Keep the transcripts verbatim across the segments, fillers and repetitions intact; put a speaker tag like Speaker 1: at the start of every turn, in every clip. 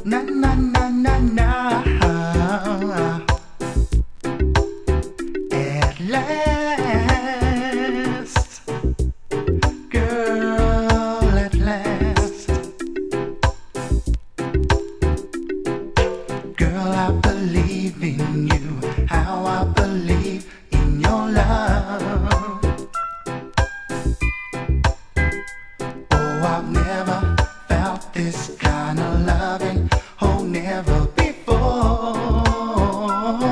Speaker 1: Na na na na na. At last, girl, at last. Girl, I believe in you. How I believe in your love. Oh, I've never felt this kind of loving. Oh, never before.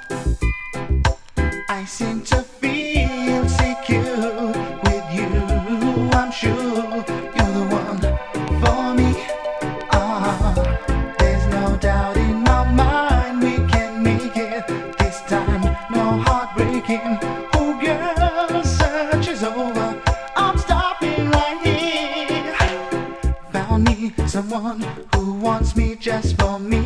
Speaker 1: I seem to feel secure with you. I'm sure you're the one for me. Ah, there's no doubt in my mind we can make it this time. No heartbreaking. Oh, girl, search is over. I'm stopping right here. Found me someone who wants me just for me.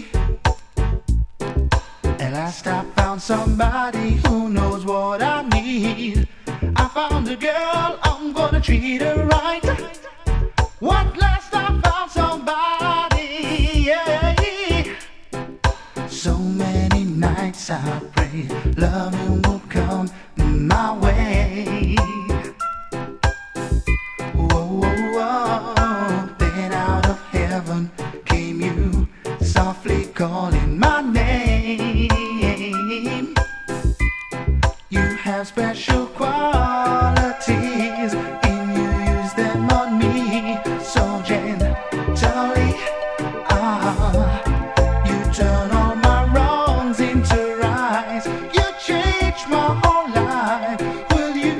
Speaker 1: At last I found somebody who knows what I need. I found a girl, I'm gonna treat her right. What last I found somebody, yeah. So many nights I pray loving will come my way. Whoa, whoa, whoa. Then out of heaven came you, softly calling my name. You have special qualities, and you use them on me so gently. Ah, you turn all my wrongs into rights. You change my whole life. Will you?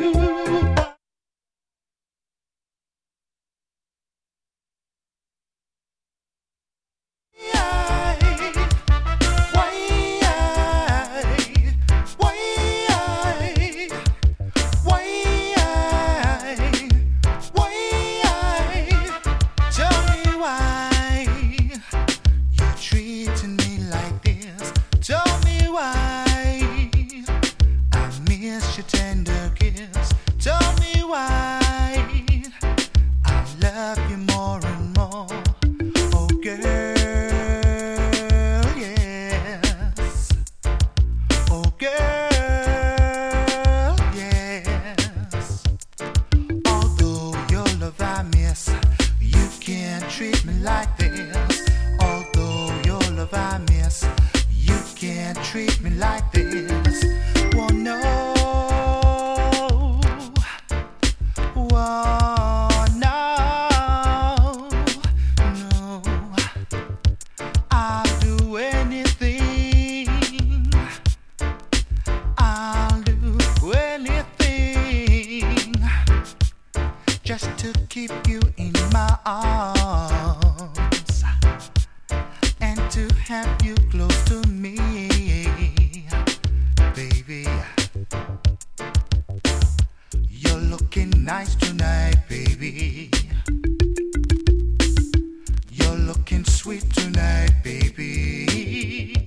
Speaker 1: Tender kiss. Tell me why I love you more and more. Oh, girl, yes. Oh, girl, yes. Although your love I miss, you can't treat me like this. Although your love I miss, you can't treat me like this. Well, no. Oh, no, no. I'll do anything. I'll do anything just to keep you in my arms and to have you close to me, baby. You're looking nice tonight, baby. You're looking sweet tonight, baby.